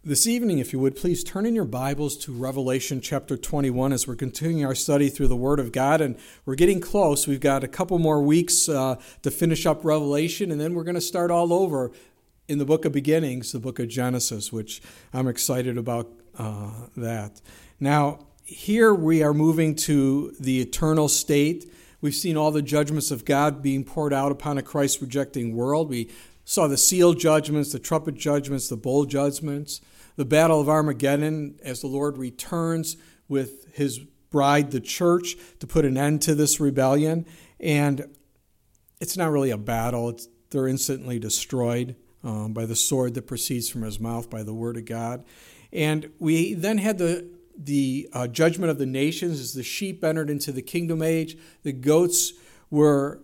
This evening, if you would, please turn in your Bibles to Revelation chapter 21 as we're continuing our study through the Word of God. And we're getting close. We've got a couple more weeks to finish up Revelation, and then we're going to start all over in the book of beginnings, the book of Genesis, which I'm excited about that. Now, here we are moving to the eternal state. We've seen all the judgments of God being poured out upon a Christ-rejecting world. We saw the seal judgments, the trumpet judgments, the bowl judgments, the battle of Armageddon as the Lord returns with his bride, the church, to put an end to this rebellion. And it's not really a battle. They're instantly destroyed by the sword that proceeds from his mouth, by the word of God. And we then had the judgment of the nations as the sheep entered into the kingdom age. The goats were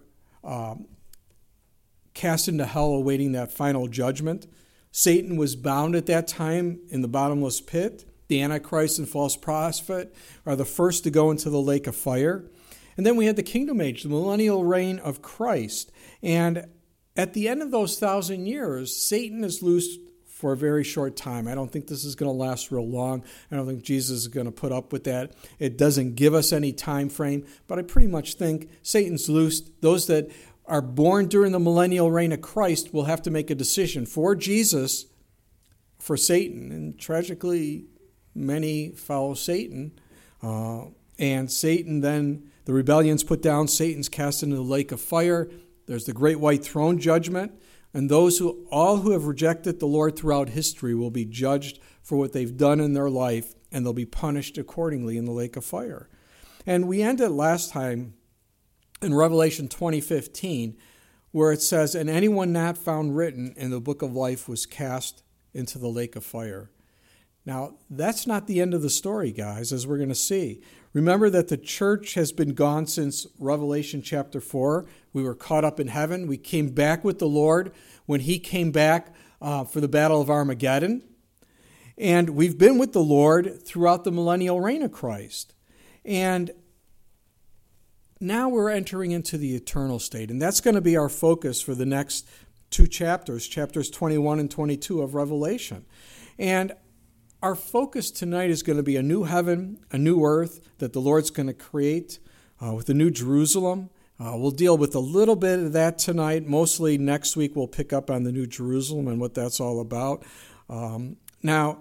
cast into hell awaiting that final judgment. Satan was bound at that time in the bottomless pit. The Antichrist and false prophet are the first to go into the lake of fire. And then we had the kingdom age, the millennial reign of Christ. And at the end of those 1,000 years, Satan is loosed for a very short time. I don't think this is going to last real long. I don't think Jesus is going to put up with that. It doesn't give us any time frame, but I pretty much think Satan's loosed. Those that are born during the millennial reign of Christ will have to make a decision for Jesus, for Satan. And tragically, many follow Satan. And Satan then, the rebellion's put down, Satan's cast into the lake of fire. There's the great white throne judgment. And all who have rejected the Lord throughout history will be judged for what they've done in their life, and they'll be punished accordingly in the lake of fire. And we ended last time in Revelation 20:15, where it says, "And anyone not found written in the book of life was cast into the lake of fire." Now, that's not the end of the story, guys, as we're going to see. Remember that the church has been gone since Revelation chapter 4. We were caught up in heaven. We came back with the Lord when he came back for the battle of Armageddon. And we've been with the Lord throughout the millennial reign of Christ. And now we're entering into the eternal state, and that's going to be our focus for the next two chapters, chapters 21 and 22 of Revelation. And our focus tonight is going to be a new heaven, a new earth that the Lord's going to create with the new Jerusalem. We'll deal with a little bit of that tonight. Mostly next week we'll pick up on the new Jerusalem and what that's all about. Now,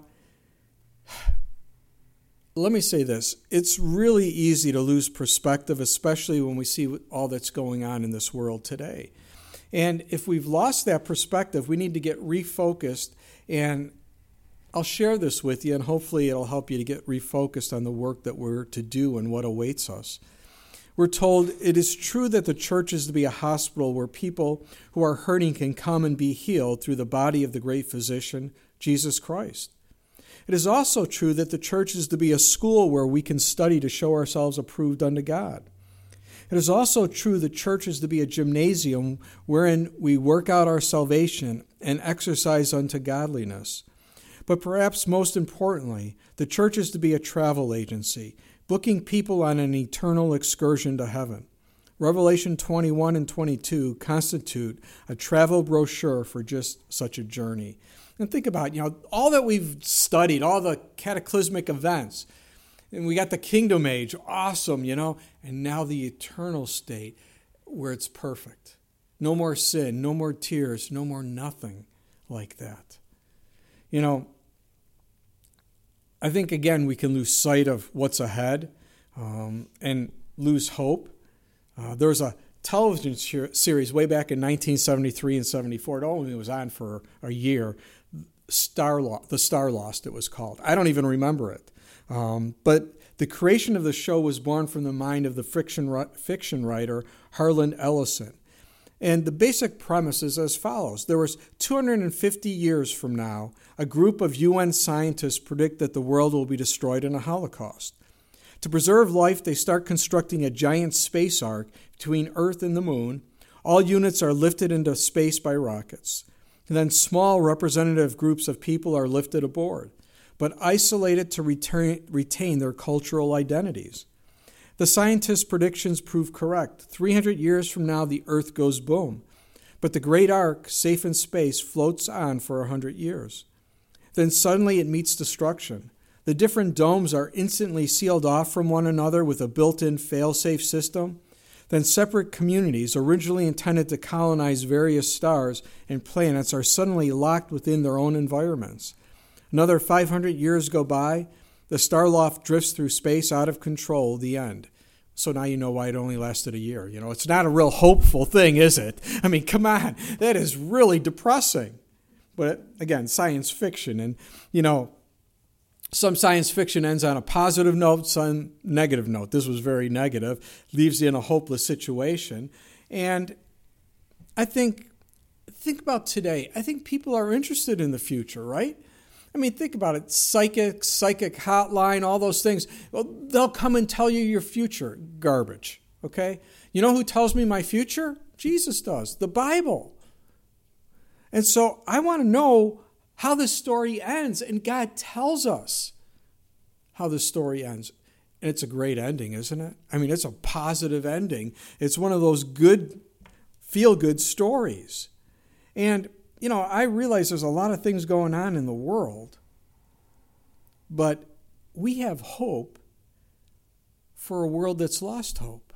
let me say this. It's really easy to lose perspective, especially when we see all that's going on in this world today. And if we've lost that perspective, we need to get refocused. And I'll share this with you, and hopefully it'll help you to get refocused on the work that we're to do and what awaits us. We're told it is true that the church is to be a hospital where people who are hurting can come and be healed through the body of the great physician, Jesus Christ. It is also true that the church is to be a school where we can study to show ourselves approved unto God. It is also true the church is to be a gymnasium wherein we work out our salvation and exercise unto godliness. But perhaps most importantly, the church is to be a travel agency, booking people on an eternal excursion to heaven. Revelation 21 and 22 constitute a travel brochure for just such a journey. And think about, all that we've studied, all the cataclysmic events. And we got the kingdom age, awesome, and now the eternal state where it's perfect. No more sin, no more tears, no more nothing like that. I think, again, we can lose sight of what's ahead and lose hope. There was a television series way back in 1973 and 74. It only was on for a year. The Star Lost, it was called. I don't even remember it. But the creation of the show was born from the mind of the fiction writer Harlan Ellison. And the basic premise is as follows. There was 250 years from now, a group of UN scientists predict that the world will be destroyed in a Holocaust. To preserve life, they start constructing a giant space ark between Earth and the Moon. All units are lifted into space by rockets. And then small representative groups of people are lifted aboard, but isolated to retain their cultural identities. The scientists' predictions prove correct. 300 years from now, the Earth goes boom. But the great ark, safe in space, floats on for 100 years. Then suddenly it meets destruction. The different domes are instantly sealed off from one another with a built-in fail-safe system. Then separate communities, originally intended to colonize various stars and planets, are suddenly locked within their own environments. Another 500 years go by. The Starloft drifts through space out of control, the end. So now you know why it only lasted a year. It's not a real hopeful thing, is it? I mean, come on. That is really depressing. But again, science fiction. And, some science fiction ends on a positive note, some negative note. This was very negative, leaves you in a hopeless situation. And I think about today. I think people are interested in the future, right? I mean, think about it. Psychic hotline, all those things. Well, they'll come and tell you your future. Garbage, okay? You know who tells me my future? Jesus does, the Bible. And so I want to know how this story ends, and God tells us how this story ends. And it's a great ending, isn't it? I mean, it's a positive ending. It's one of those good, feel-good stories. And, I realize there's a lot of things going on in the world, but we have hope for a world that's lost hope.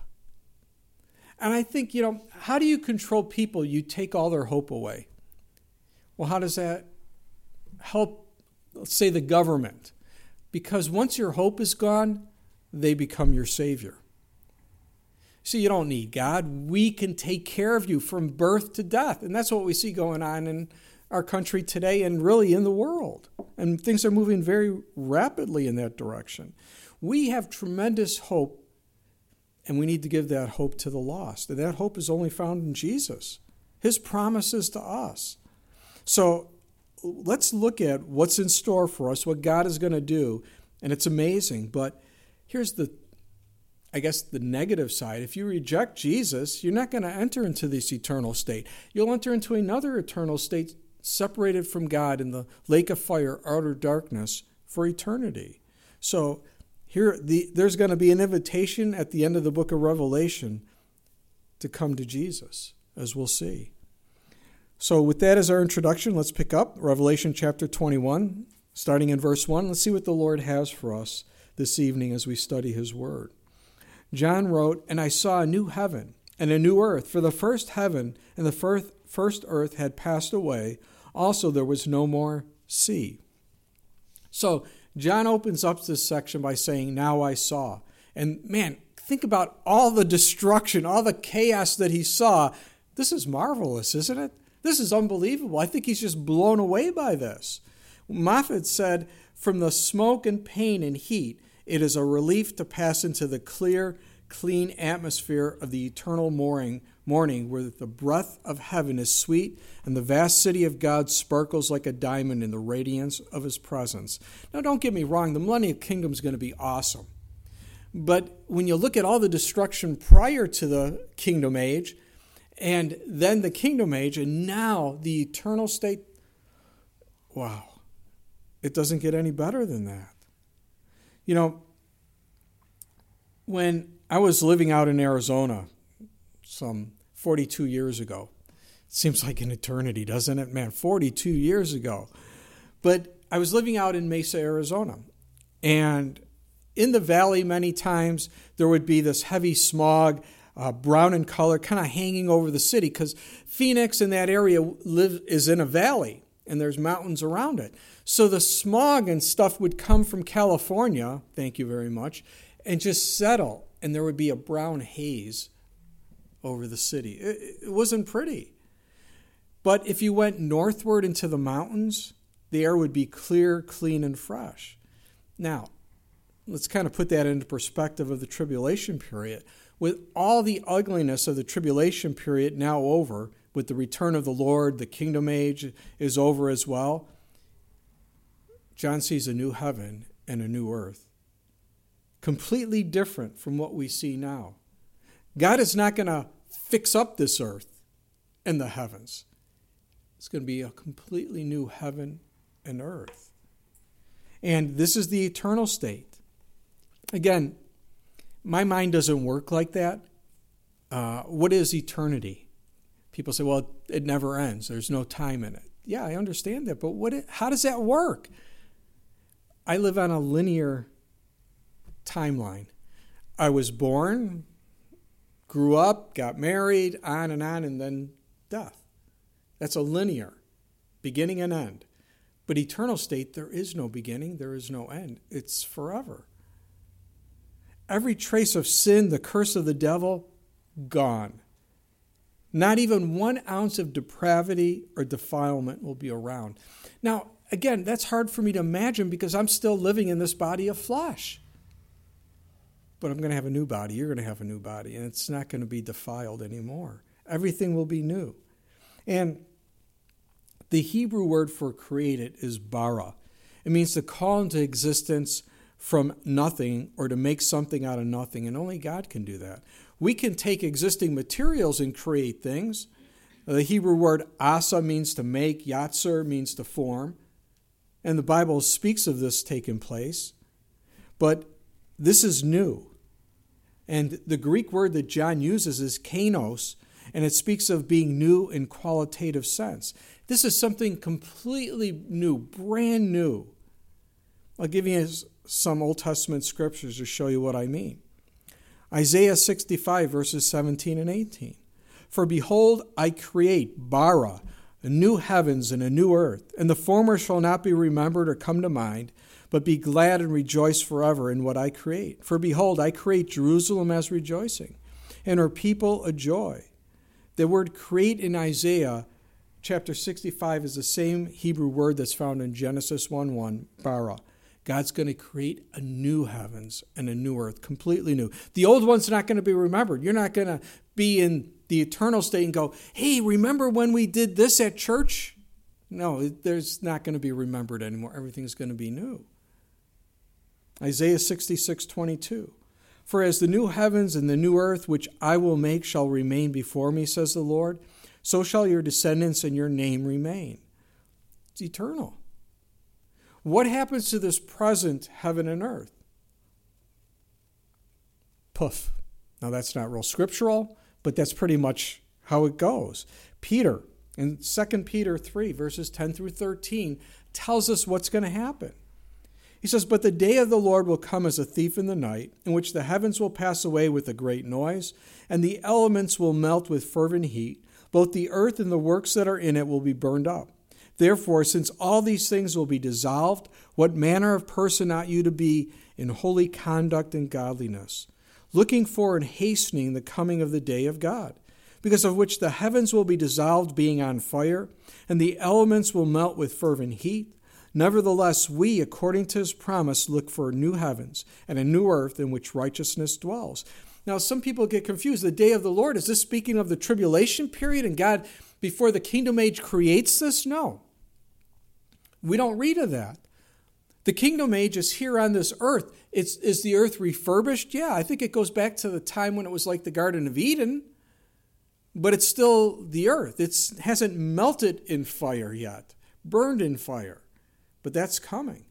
And I think, how do you control people? You take all their hope away. Well, how does that help, let's say, the government? Because once your hope is gone, they become your savior. See, you don't need God. We can take care of you from birth to death. And that's what we see going on in our country today and really in the world. And things are moving very rapidly in that direction. We have tremendous hope, and we need to give that hope to the lost. And that hope is only found in Jesus, his promises to us. So let's look at what's in store for us, what God is going to do. And it's amazing. But here's the negative side. If you reject Jesus, you're not going to enter into this eternal state. You'll enter into another eternal state separated from God in the lake of fire, outer darkness, for eternity. So there's going to be an invitation at the end of the book of Revelation to come to Jesus, as we'll see. So with that as our introduction, let's pick up Revelation chapter 21, starting in verse 1. Let's see what the Lord has for us this evening as we study his word. John wrote, "And I saw a new heaven and a new earth, for the first heaven and the first earth had passed away. Also there was no more sea." So John opens up this section by saying, "Now I saw." And man, think about all the destruction, all the chaos that he saw. This is marvelous, isn't it? This is unbelievable. I think he's just blown away by this. Moffat said, "From the smoke and pain and heat, it is a relief to pass into the clear, clean atmosphere of the eternal morning where the breath of heaven is sweet and the vast city of God sparkles like a diamond in the radiance of his presence." Now, don't get me wrong, the millennial kingdom is going to be awesome. But when you look at all the destruction prior to the kingdom age, and then the kingdom age, and now the eternal state, wow, it doesn't get any better than that. When I was living out in Arizona some 42 years ago, it seems like an eternity, doesn't it? Man, 42 years ago. But I was living out in Mesa, Arizona. And in the valley, many times, there would be this heavy smog, brown in color, kind of hanging over the city, because Phoenix and that area is in a valley, and there's mountains around it. So the smog and stuff would come from California, thank you very much, and just settle, and there would be a brown haze over the city. It wasn't pretty. But if you went northward into the mountains, the air would be clear, clean, and fresh. Now, let's kind of put that into perspective of the tribulation period. With all the ugliness of the tribulation period now over, with the return of the Lord, the kingdom age is over as well, John sees a new heaven and a new earth. Completely different from what we see now. God is not going to fix up this earth and the heavens. It's going to be a completely new heaven and earth. And this is the eternal state. Again, my mind doesn't work like that. What is eternity? People say, well, it never ends. There's no time in it. Yeah, I understand that, but how does that work? I live on a linear timeline. I was born, grew up, got married, on, and then death. That's a linear, beginning and end. But eternal state, there is no beginning, there is no end. It's forever. Every trace of sin, the curse of the devil, gone. Not even 1 ounce of depravity or defilement will be around. Now, again, that's hard for me to imagine because I'm still living in this body of flesh. But I'm going to have a new body. You're going to have a new body. And it's not going to be defiled anymore. Everything will be new. And the Hebrew word for created is bara. It means to call into existence from nothing or to make something out of nothing. And only God can do that. We can take existing materials and create things. The Hebrew word asa means to make. Yatzer means to form. And the Bible speaks of this taking place. But this is new. And the Greek word that John uses is kainos, and it speaks of being new in qualitative sense. This is something completely new, brand new. I'll give you some Old Testament scriptures to show you what I mean. Isaiah 65, verses 17 and 18. For behold, I create, bara, a new heavens and a new earth, and the former shall not be remembered or come to mind, but be glad and rejoice forever in what I create. For behold, I create Jerusalem as rejoicing, and her people a joy. The word create in Isaiah chapter 65 is the same Hebrew word that's found in Genesis 1:1, bara. God's going to create a new heavens and a new earth, completely new. The old one's not going to be remembered. You're not going to be in the eternal state and go, hey, remember when we did this at church? No, there's not going to be remembered anymore. Everything's going to be new. Isaiah 66:22. For as the new heavens and the new earth which I will make shall remain before me, says the Lord, so shall your descendants and your name remain. It's eternal. What happens to this present heaven and earth? Poof. Now that's not real scriptural, but that's pretty much how it goes. Peter, in 2 Peter 3, verses 10 through 13, tells us what's going to happen. He says, but the day of the Lord will come as a thief in the night, in which the heavens will pass away with a great noise, and the elements will melt with fervent heat. Both the earth and the works that are in it will be burned up. Therefore, since all these things will be dissolved, what manner of person ought you to be in holy conduct and godliness, looking for and hastening the coming of the day of God, because of which the heavens will be dissolved, being on fire, and the elements will melt with fervent heat. Nevertheless, we, according to his promise, look for new heavens and a new earth in which righteousness dwells. Now, some people get confused. The day of the Lord, is this speaking of the tribulation period and God, before the kingdom age, creates this? No. We don't read of that. The kingdom age is here on this earth. Is the earth refurbished? Yeah, I think it goes back to the time when it was like the Garden of Eden, but it's still the earth. It hasn't melted in fire yet, burned in fire, but that's coming.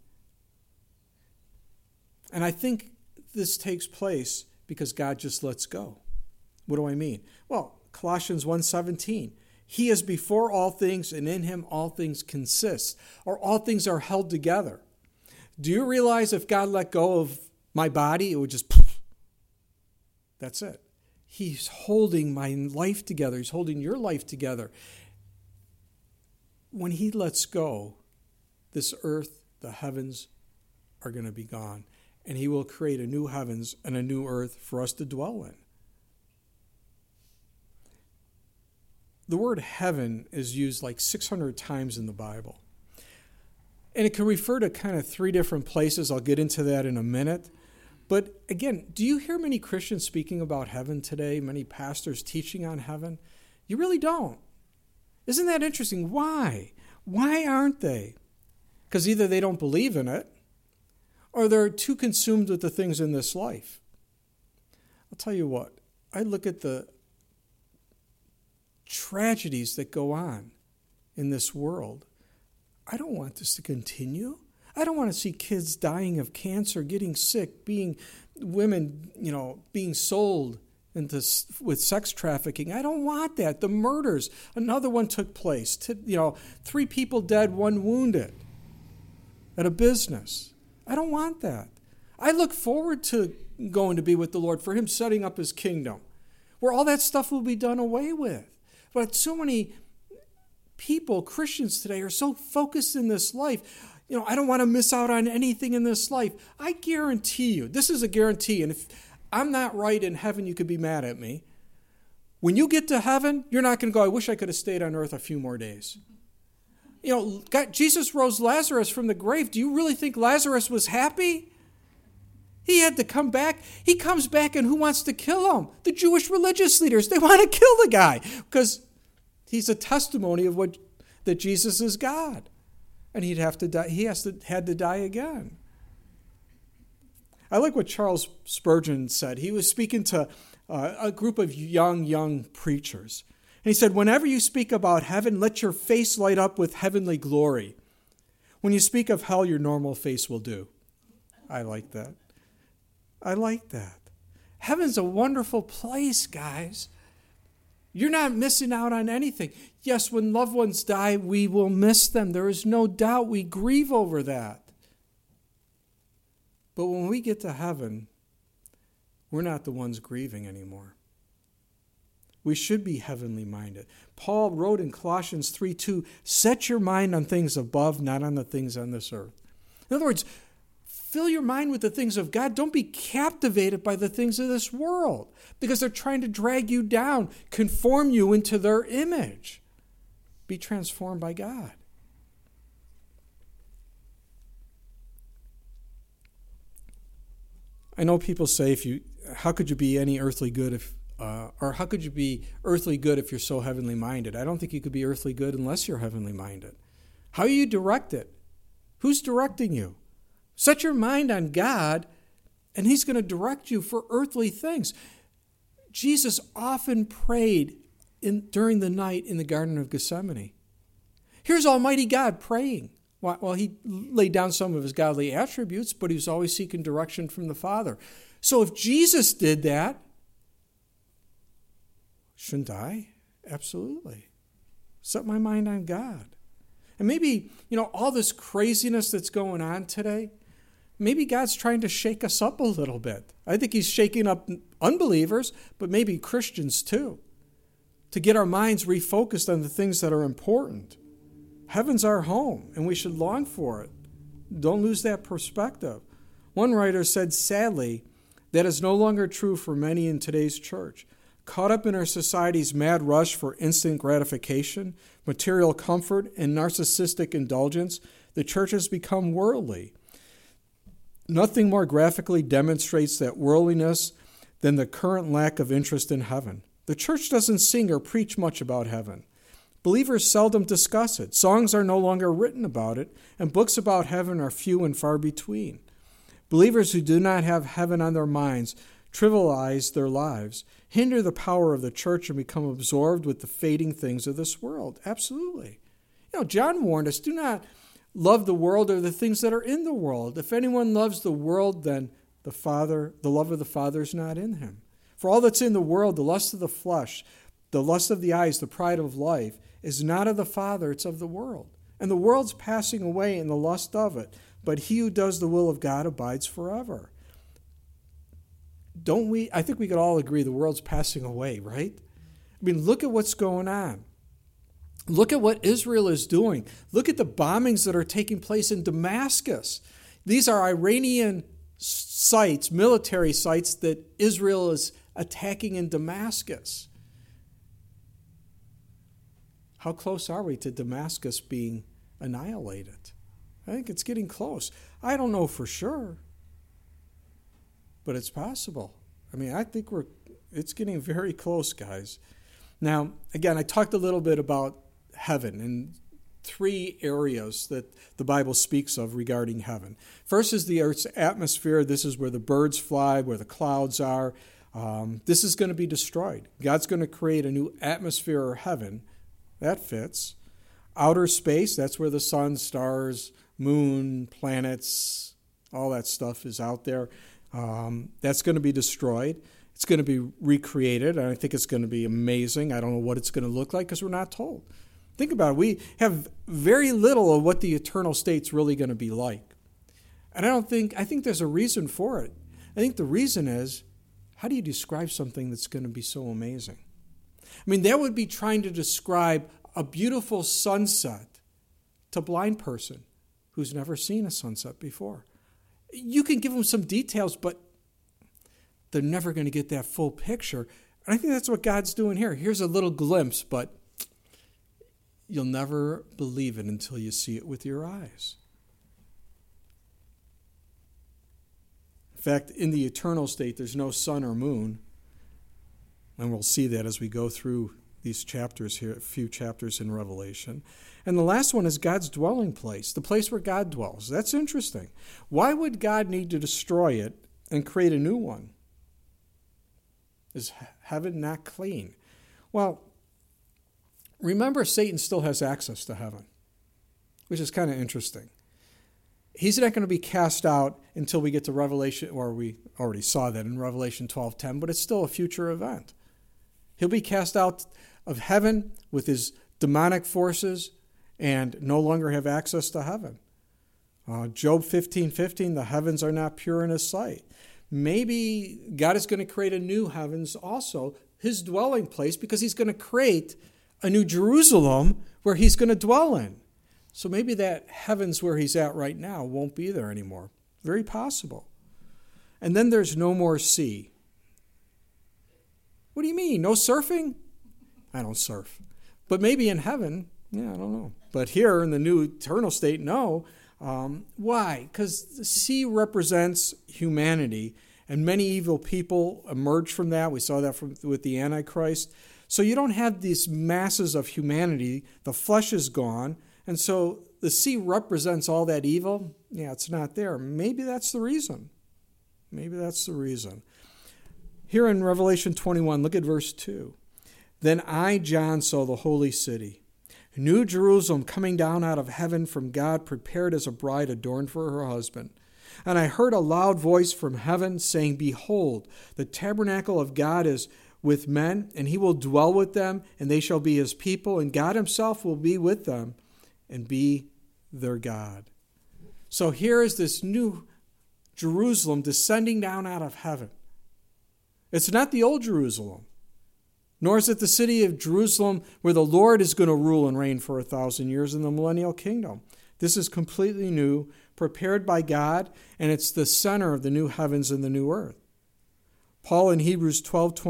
And I think this takes place because God just lets go. What do I mean? Well, Colossians 1:17. He is before all things, and in him all things consist, or all things are held together. Do you realize if God let go of my body, it would just, that's it. He's holding my life together. He's holding your life together. When he lets go, this earth, the heavens are going to be gone. And he will create a new heavens and a new earth for us to dwell in. The word heaven is used like 600 times in the Bible. And it can refer to kind of 3 different places. I'll get into that in a minute. But again, do you hear many Christians speaking about heaven today? Many pastors teaching on heaven? You really don't. Isn't that interesting? Why? Why aren't they? Because either they don't believe in it, or they're too consumed with the things in this life. I'll tell you what, I look at the tragedies that go on in this world. I don't want this to continue. I don't want to see kids dying of cancer, getting sick, being women, being sold with sex trafficking. I don't want that. The murders, another one took place. 3 people dead, 1 wounded at a business. I don't want that. I look forward to going to be with the Lord, for him setting up his kingdom, where all that stuff will be done away with. But so many people, Christians today, are so focused in this life. I don't want to miss out on anything in this life. I guarantee you, this is a guarantee, and if I'm not right in heaven, you could be mad at me. When you get to heaven, you're not going to go, I wish I could have stayed on earth a few more days. Jesus rose Lazarus from the grave. Do you really think Lazarus was happy? He had to come back. He comes back, and who wants to kill him? The Jewish religious leaders. They want to kill the guy because he's a testimony of that Jesus is God. And he'd have to die. Had to die again. I like what Charles Spurgeon said. He was speaking to a group of young preachers. And he said, whenever you speak about heaven, let your face light up with heavenly glory. When you speak of hell, your normal face will do. I like that. I like that. Heaven's a wonderful place, guys. You're not missing out on anything. Yes, when loved ones die, we will miss them. There is no doubt we grieve over that. But when we get to heaven, we're not the ones grieving anymore. We should be heavenly minded. Paul wrote in Colossians 3:2, set your mind on things above, not on the things on this earth. In other words, fill your mind with the things of God. Don't be captivated by the things of this world because they're trying to drag you down, conform you into their image. Be transformed by God. I know people say, how could you be any earthly good or how could you be earthly good if you're so heavenly minded? I don't think you could be earthly good unless you're heavenly minded. How are you directed? Who's directing you? Set your mind on God, and he's going to direct you for earthly things. Jesus often prayed during the night in the Garden of Gethsemane. Here's Almighty God praying. Well, he laid down some of his godly attributes, but he was always seeking direction from the Father. So if Jesus did that, shouldn't I? Absolutely. Set my mind on God. And maybe, all this craziness that's going on today, maybe God's trying to shake us up a little bit. I think he's shaking up unbelievers, but maybe Christians too, to get our minds refocused on the things that are important. Heaven's our home, and we should long for it. Don't lose that perspective. One writer said, sadly, that is no longer true for many in today's church. Caught up in our society's mad rush for instant gratification, material comfort, and narcissistic indulgence, the church has become worldly. Nothing more graphically demonstrates that worldliness than the current lack of interest in heaven. The church doesn't sing or preach much about heaven. Believers seldom discuss it. Songs are no longer written about it, and books about heaven are few and far between. Believers who do not have heaven on their minds trivialize their lives, hinder the power of the church, and become absorbed with the fading things of this world. Absolutely. John warned us, do not love the world or the things that are in the world. If anyone loves the world, then the love of the Father is not in him. For all that's in the world, the lust of the flesh, the lust of the eyes, the pride of life, is not of the Father, it's of the world. And the world's passing away in the lust of it, but he who does the will of God abides forever. I think we could all agree the world's passing away, right? Look at what's going on. Look at what Israel is doing. Look at the bombings that are taking place in Damascus. These are Iranian sites, military sites that Israel is attacking in Damascus. How close are we to Damascus being annihilated? I think it's getting close. I don't know for sure, but it's possible. I think it's getting very close, guys. Now, again, I talked a little bit about heaven and 3 areas that the Bible speaks of regarding heaven. First is the earth's atmosphere. This is where the birds fly, where the clouds are. This is going to be destroyed. God's going to create a new atmosphere or heaven. That fits. Outer space, that's where the sun, stars, moon, planets, all that stuff is out there. That's going to be destroyed. It's going to be recreated, and I think it's going to be amazing. I don't know what it's going to look like because we're not told. Think about it. We have very little of what the eternal state's really going to be like. And I think there's a reason for it. I think the reason is, how do you describe something that's going to be so amazing? I mean, that would be trying to describe a beautiful sunset to a blind person who's never seen a sunset before. You can give them some details, but they're never going to get that full picture. And I think that's what God's doing here. Here's a little glimpse, but you'll never believe it until you see it with your eyes. In fact, in the eternal state, there's no sun or moon. And we'll see that as we go through these chapters here, a few chapters in Revelation. And the last one is God's dwelling place, the place where God dwells. That's interesting. Why would God need to destroy it and create a new one? Is heaven not clean? Well, remember, Satan still has access to heaven, which is kind of interesting. He's not going to be cast out until we get to Revelation, or we already saw that in Revelation 12:10, but it's still a future event. He'll be cast out of heaven with his demonic forces and no longer have access to heaven. Job 15:15, the heavens are not pure in his sight. Maybe God is going to create a new heavens also, his dwelling place, because he's going to create a new Jerusalem where he's going to dwell in. So maybe that heavens where he's at right now won't be there anymore. Very possible. And then there's no more sea. What do you mean? No surfing? I don't surf. But maybe in heaven, yeah, I don't know. But here in the new eternal state, no. Why? Because the sea represents humanity, and many evil people emerge from that. We saw that with the Antichrist. So you don't have these masses of humanity. The flesh is gone, and so the sea represents all that evil. Yeah, it's not there. Maybe that's the reason. Maybe that's the reason. Here in Revelation 21, look at verse 2. Then I, John, saw the holy city, New Jerusalem, coming down out of heaven from God, prepared as a bride adorned for her husband. And I heard a loud voice from heaven saying, Behold, the tabernacle of God is with men, and he will dwell with them, and they shall be his people, and God himself will be with them and be their God. So here is this new Jerusalem descending down out of heaven. It's not the old Jerusalem, nor is it the city of Jerusalem where the Lord is going to rule and reign for 1,000 years in the millennial kingdom. This is completely new, prepared by God, and it's the center of the new heavens and the new earth. Paul in Hebrews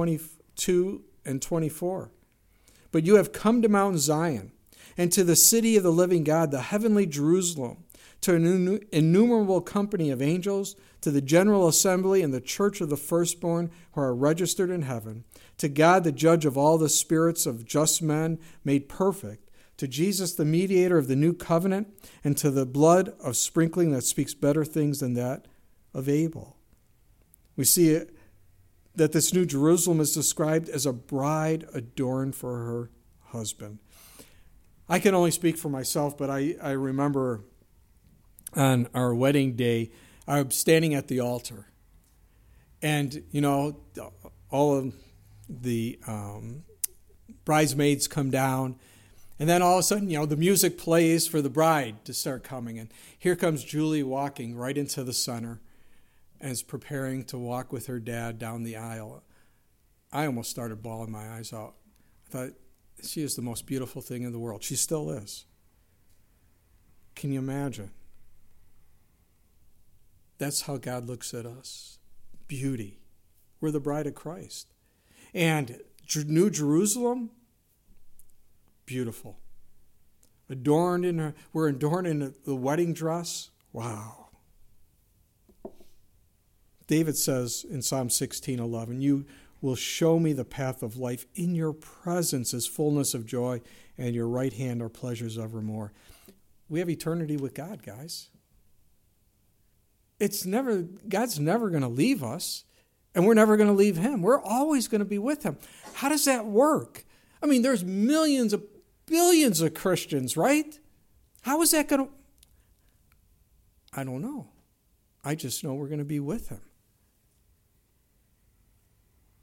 12:22 and 24. But you have come to Mount Zion, and to the city of the living God, the heavenly Jerusalem, to an innumerable company of angels, to the general assembly and the church of the firstborn who are registered in heaven, to God the judge of all the spirits of just men made perfect, to Jesus the mediator of the new covenant, and to the blood of sprinkling that speaks better things than that of Abel. We see that this new Jerusalem is described as a bride adorned for her husband. I can only speak for myself, but I remember on our wedding day, I was standing at the altar. And, all of the bridesmaids come down. And then all of a sudden, the music plays for the bride to start coming. And here comes Julie walking right into the center and is preparing to walk with her dad down the aisle. I almost started bawling my eyes out. I thought, she is the most beautiful thing in the world. She still is. Can you imagine? That's how God looks at us. Beauty. We're the bride of Christ. And New Jerusalem, beautiful. We're adorned in the wedding dress. Wow. David says in Psalm 16:11, you will show me the path of life. In your presence is fullness of joy, and your right hand are pleasures evermore. We have eternity with God, guys. God's never going to leave us, and we're never going to leave him. We're always going to be with him. How does that work? I mean, there's billions of Christians, right? How is that going to... I don't know. I just know we're going to be with him.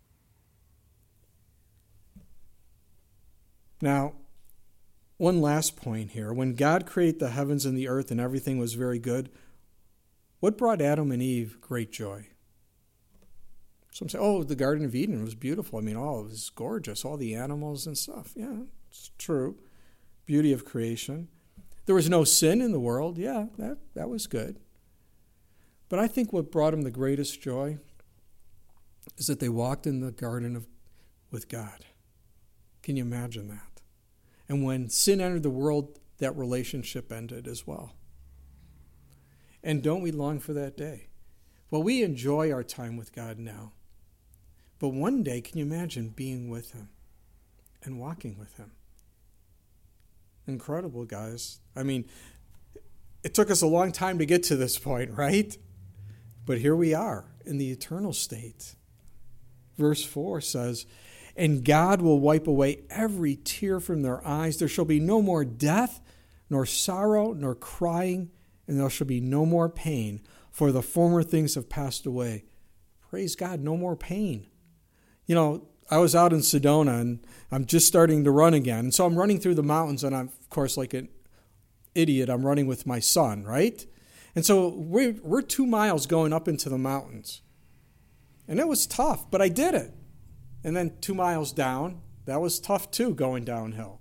Now, one last point here. When God created the heavens and the earth and everything was very good, what brought Adam and Eve great joy? Some say, the Garden of Eden was beautiful. It was gorgeous, all the animals and stuff. Yeah, it's true. Beauty of creation. There was no sin in the world. Yeah, that was good. But I think what brought them the greatest joy is that they walked in the garden with God. Can you imagine that? And when sin entered the world, that relationship ended as well. And don't we long for that day? Well, we enjoy our time with God now. But one day, can you imagine being with him and walking with him? Incredible, guys. It took us a long time to get to this point, right? But here we are in the eternal state. Verse 4 says, "And God will wipe away every tear from their eyes. There shall be no more death, nor sorrow, nor crying, and there shall be no more pain, for the former things have passed away." Praise God, no more pain. I was out in Sedona, and I'm just starting to run again. And so I'm running through the mountains, and I'm, of course, like an idiot, I'm running with my son, right? And so we're 2 miles going up into the mountains. And it was tough, but I did it. And then 2 miles down, that was tough too, going downhill.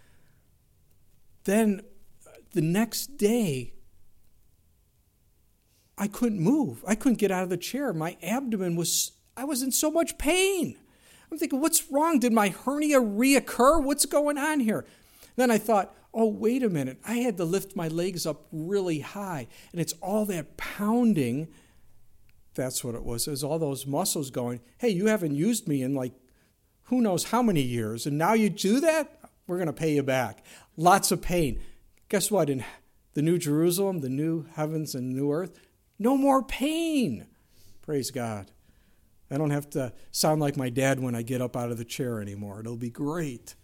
Then the next day, I couldn't move. I couldn't get out of the chair. My abdomen I was in so much pain. I'm thinking, what's wrong? Did my hernia reoccur? What's going on here? Then I thought, wait a minute. I had to lift my legs up really high. And it's all that pounding. That's what it was. It was all those muscles going, hey, you haven't used me in who knows how many years. And now you do that? We're going to pay you back. Lots of pain. Guess what? In the New Jerusalem, the new heavens and new earth, no more pain. Praise God. I don't have to sound like my dad when I get up out of the chair anymore. It'll be great.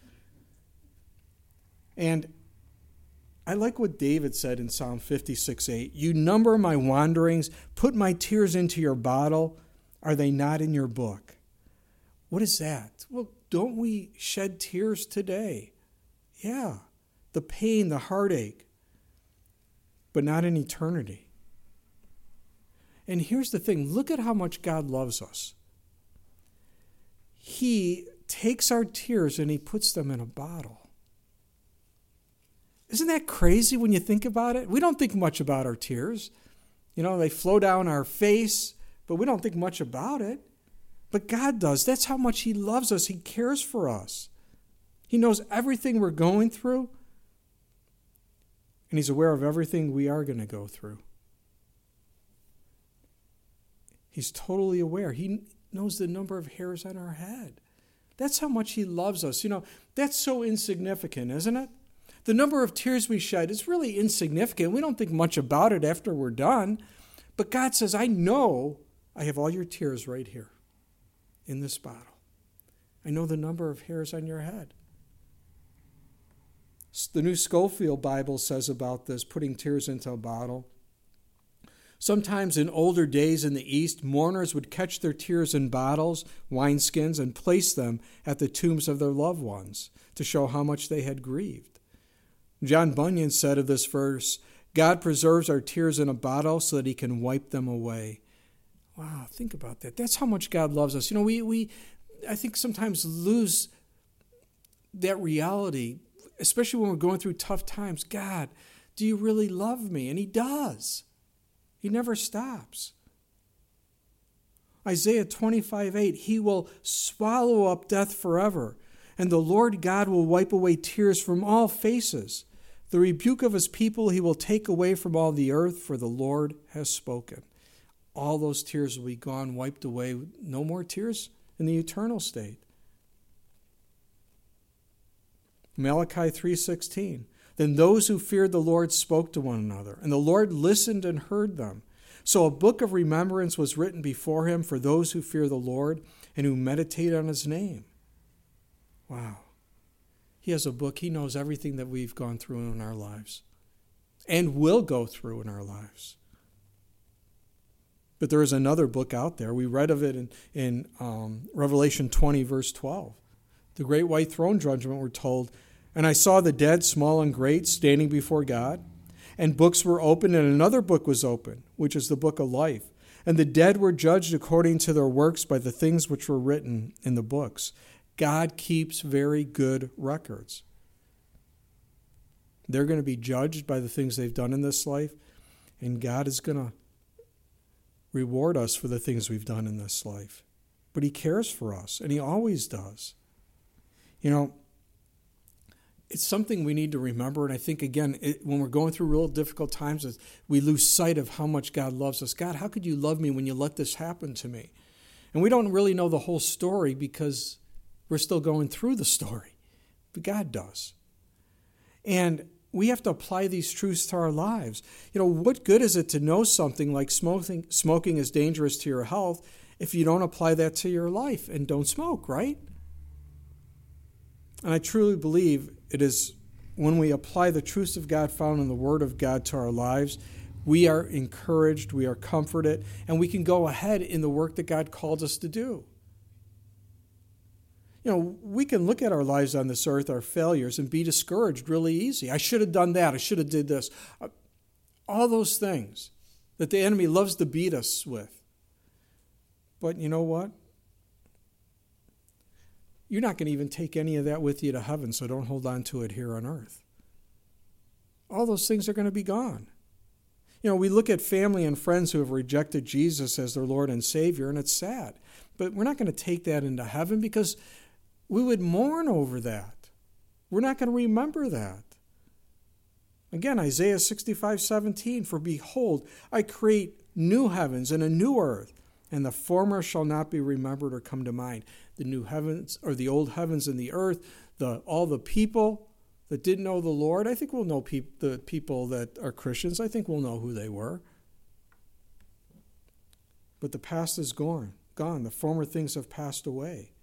And I like what David said in Psalm 56:8. "You number my wanderings, put my tears into your bottle. Are they not in your book?" What is that? Well, don't we shed tears today? Yeah, the pain, the heartache, but not in eternity. And here's the thing. Look at how much God loves us. He takes our tears and he puts them in a bottle. Isn't that crazy when you think about it? We don't think much about our tears. They flow down our face, but we don't think much about it. But God does. That's how much he loves us. He cares for us. He knows everything we're going through, and he's aware of everything we are going to go through. He's totally aware. He knows the number of hairs on our head. That's how much he loves us. That's so insignificant, isn't it? The number of tears we shed is really insignificant. We don't think much about it after we're done. But God says, I know I have all your tears right here in this bottle. I know the number of hairs on your head. The New Schofield Bible says about this, putting tears into a bottle. Sometimes in older days in the East, mourners would catch their tears in bottles, wineskins, and place them at the tombs of their loved ones to show how much they had grieved. John Bunyan said of this verse, "God preserves our tears in a bottle so that he can wipe them away." Wow, think about that. That's how much God loves us. We I think sometimes lose that reality, especially when we're going through tough times. God, do you really love me? And he does. He never stops. Isaiah 25:8, he will swallow up death forever, and the Lord God will wipe away tears from all faces. The rebuke of his people he will take away from all the earth, for the Lord has spoken. All those tears will be gone, wiped away. No more tears in the eternal state. Malachi 3:16. Then those who feared the Lord spoke to one another, and the Lord listened and heard them. So a book of remembrance was written before him for those who fear the Lord and who meditate on his name. Wow. He has a book. He knows everything that we've gone through in our lives and will go through in our lives. But there is another book out there. We read of it in Revelation 20, verse 12. The great white throne judgment, we're told, and I saw the dead, small and great, standing before God, and books were opened, and another book was opened, which is the book of life. And the dead were judged according to their works by the things which were written in the books. God keeps very good records. They're going to be judged by the things they've done in this life, and God is going to reward us for the things we've done in this life. But he cares for us, and he always does. You know, it's something we need to remember, and I think, again, when we're going through real difficult times, we lose sight of how much God loves us. God, how could you love me when you let this happen to me? And we don't really know the whole story because we're still going through the story, but God does. And we have to apply these truths to our lives. You know, what good is it to know something like smoking is dangerous to your health if you don't apply that to your life and don't smoke, right? And I truly believe it is when we apply the truths of God found in the Word of God to our lives, we are encouraged, we are comforted, and we can go ahead in the work that God called us to do. You know, we can look at our lives on this earth, our failures, and be discouraged really easy. I should have done that. I should have did this. All those things that the enemy loves to beat us with. But you know what? You're not going to even take any of that with you to heaven, so don't hold on to it here on earth. All those things are going to be gone. You know, we look at family and friends who have rejected Jesus as their Lord and Savior, and it's sad. But we're not going to take that into heaven because we would mourn over that. We're not going to remember that. Again, Isaiah 65:17, for behold, I create new heavens and a new earth, and the former shall not be remembered or come to mind. The new heavens, or the old heavens and the earth, all the people that didn't know the Lord, I think we'll know the people that are Christians. I think we'll know who they were. But the past is gone. The former things have passed away.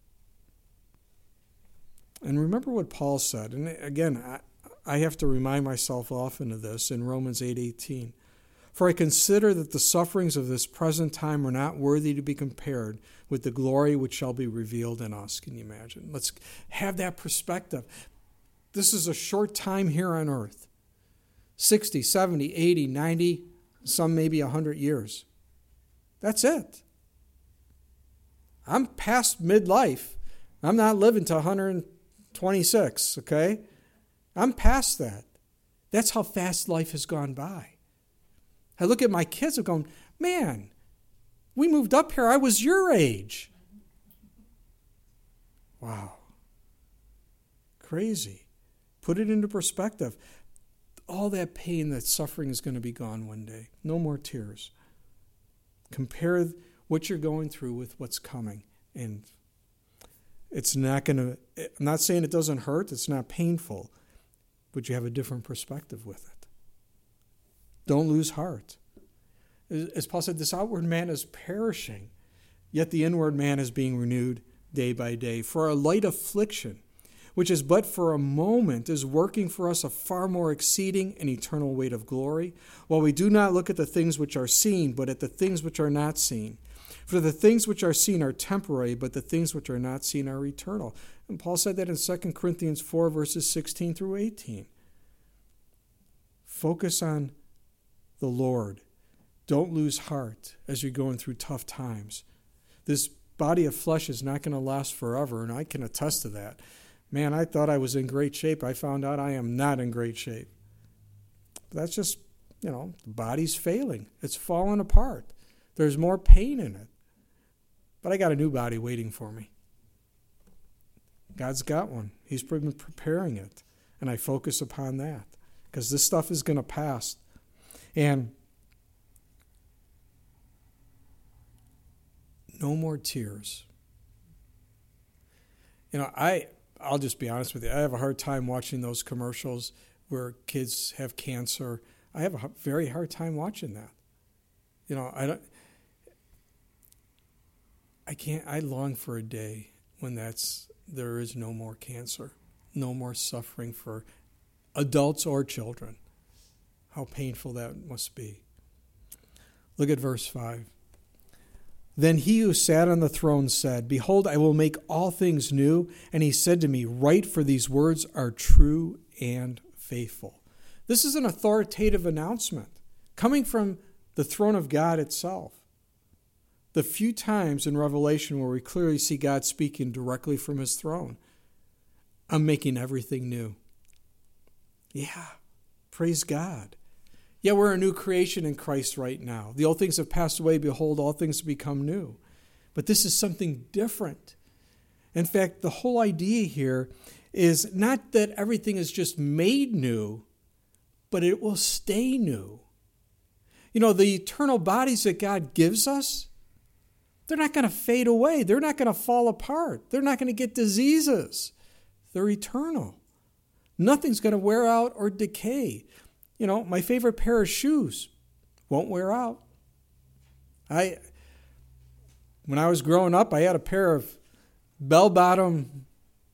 And remember what Paul said. And again, I have to remind myself often of this in Romans 8:18. For I consider that the sufferings of this present time are not worthy to be compared with the glory which shall be revealed in us. Can you imagine? Let's have that perspective. This is a short time here on earth. 60, 70, 80, 90, some maybe 100 years. That's it. I'm past midlife. I'm not living to 126, okay? I'm past that. That's how fast life has gone by. I look at my kids and go, man, we moved up here. I was your age. Wow. Crazy. Put it into perspective. All that pain, that suffering is going to be gone one day. No more tears. Compare what you're going through with what's coming. And it's not going to, I'm not saying it doesn't hurt. It's not painful. But you have a different perspective with it. Don't lose heart. As Paul said, this outward man is perishing, yet the inward man is being renewed day by day. For our light affliction, which is but for a moment, is working for us a far more exceeding and eternal weight of glory, while we do not look at the things which are seen, but at the things which are not seen. For the things which are seen are temporary, but the things which are not seen are eternal. And Paul said that in 2 Corinthians 4, verses 16 through 18. Focus on the Lord. Don't lose heart as you're going through tough times. This body of flesh is not going to last forever, and I can attest to that. Man, I thought I was in great shape. I found out I am not in great shape. That's just, the body's failing. It's falling apart. There's more pain in it. But I got a new body waiting for me. God's got one. He's been preparing it. And I focus upon that. Because this stuff is going to pass. And no more tears. I'll just be honest with you. I have a hard time watching those commercials where kids have cancer. I have a very hard time watching that. I long for a day when there is no more cancer, no more suffering for adults or children. How painful that must be. Look at verse 5. Then he who sat on the throne said, Behold, I will make all things new. And he said to me, Write, for these words are true and faithful. This is an authoritative announcement coming from the throne of God itself. The few times in Revelation where we clearly see God speaking directly from his throne. I'm making everything new. Yeah, praise God. Yeah, we're a new creation in Christ right now. The old things have passed away. Behold, all things have become new. But this is something different. In fact, the whole idea here is not that everything is just made new, but it will stay new. You know, the eternal bodies that God gives us, they're not going to fade away. They're not going to fall apart. They're not going to get diseases. They're eternal. Nothing's going to wear out or decay. You know, my favorite pair of shoes won't wear out. When I was growing up, I had a pair of bell-bottom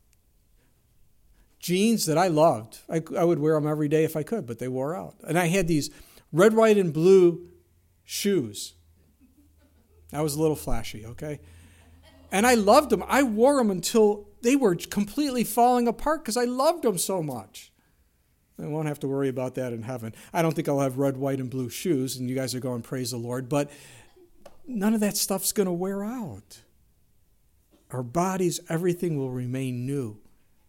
jeans that I loved. I would wear them every day if I could, but they wore out. And I had these red, white, and blue shoes. I was a little flashy, okay? And I loved them. I wore them until they were completely falling apart because I loved them so much. I won't have to worry about that in heaven. I don't think I'll have red, white, and blue shoes, and you guys are going, praise the Lord, but none of that stuff's going to wear out. Our bodies, everything will remain new.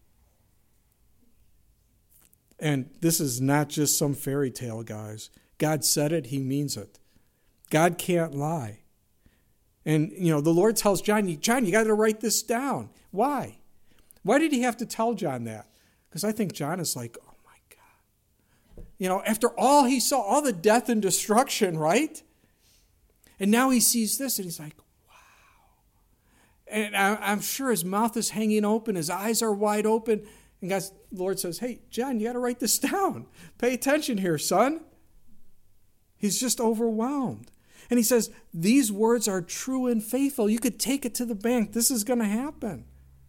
And this is not just some fairy tale, guys. God said it, he means it. God can't lie. And, you know, the Lord tells John, you got to write this down. Why? Why did he have to tell John that? Because I think John is like, oh my God. You know, after all he saw, all the death and destruction, right? And now he sees this and he's like, wow. And I'm sure his mouth is hanging open, his eyes are wide open. And the Lord says, hey, John, you got to write this down. Pay attention here, son. He's just overwhelmed. And he says, these words are true and faithful. You could take it to the bank. This is going to happen.